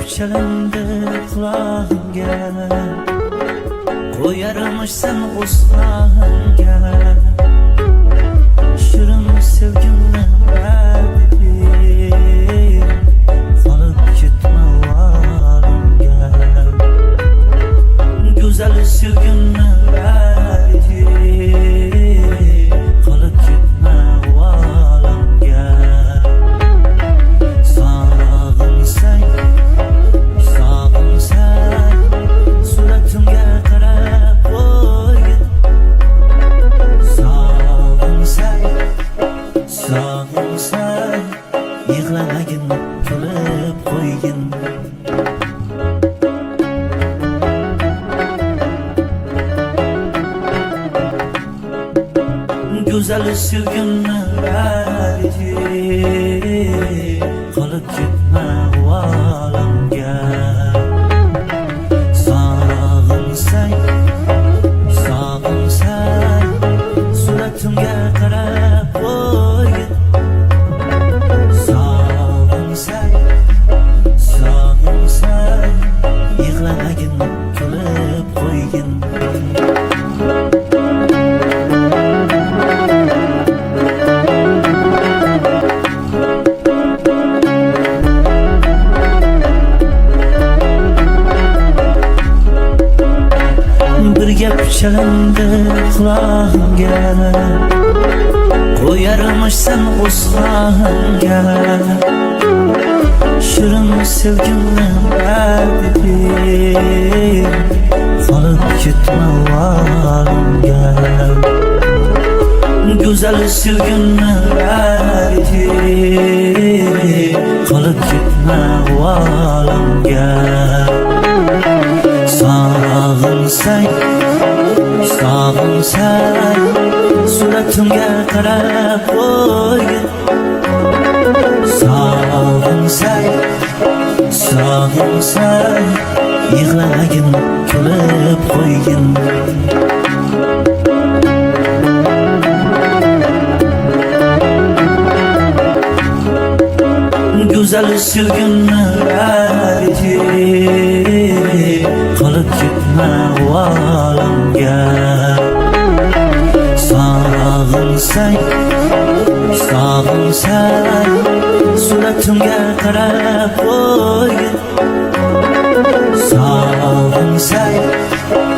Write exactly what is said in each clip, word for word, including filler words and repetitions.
chalindi qulog'imga, qo'yarmishsan o'smag'imga. Shirin sevgimni bardib, qolib ketma olamga. Go'zal sevgimni bardib, qolib ketma olamga. Sog'insang, sog'insang, suratimga qarab qo'ygin. Sog'insang, sog'insang, yig'lamagin, kulib qo'ygin. Go'zal sevgimni bardib, qolib ketma olamga. Sog'insang, sog'insang, suratimga qarab qo'ygin. Sog'insang, sog'insang, yig'lamagin, kulib qo'ygin. Bir gap chalindi qulog'imga, qo'yarmishsan o'smag'imga. Shirin sevgimni bardib, qolib ketma olamga. Go'zal sevgimni bardib, qolib ketma olamga. Sog'insang, sog'insang, suratimga qarab qo'ygin. Sog'insang, sog'insang, yig'lamagin, kulib qo'ygin. Go'zal sevgimni bardib, qolib ketma olamga. Sog'insang, sog'insang, suratimga qarab qo'ygin. Sog'insang,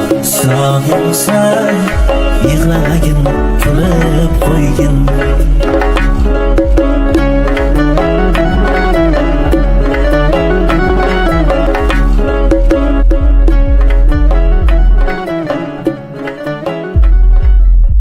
sog'insang, yig'lamagin, kulib qo'ygin.